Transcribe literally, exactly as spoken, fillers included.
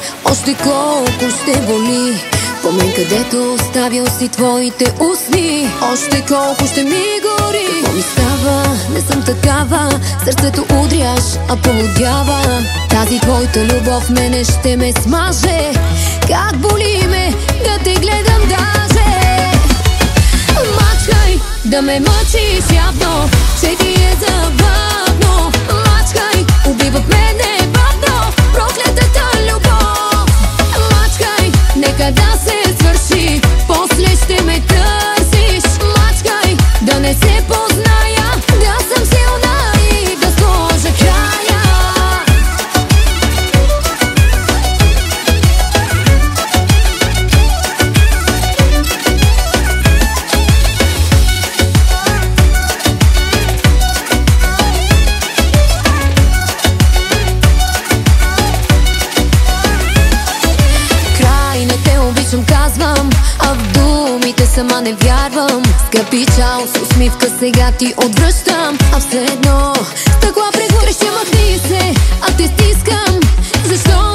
още колко ще боли. Помен където оставил си твоите устни, още колко ще ми гори. Какво ми става? Не съм такава, сърцето удряш, а полудява. Тази твоята любов мене ще ме смаже. Как боли ме да те гледам даже. Мачкай, да ме мъчиш явно, че ти е забавно. Мачкай, убива в мене бавно проклетата любов. Мачкай, нека да се свърши, после ще ме търсиш. Мачкай, да не се позная, да съм силна и да сложа края. Казвам, а в думите сама не вярвам. Скъпи чао, с усмивка сега ти отвръщам. А все едно стъкла прегореща, махни се, а те стискам. Защо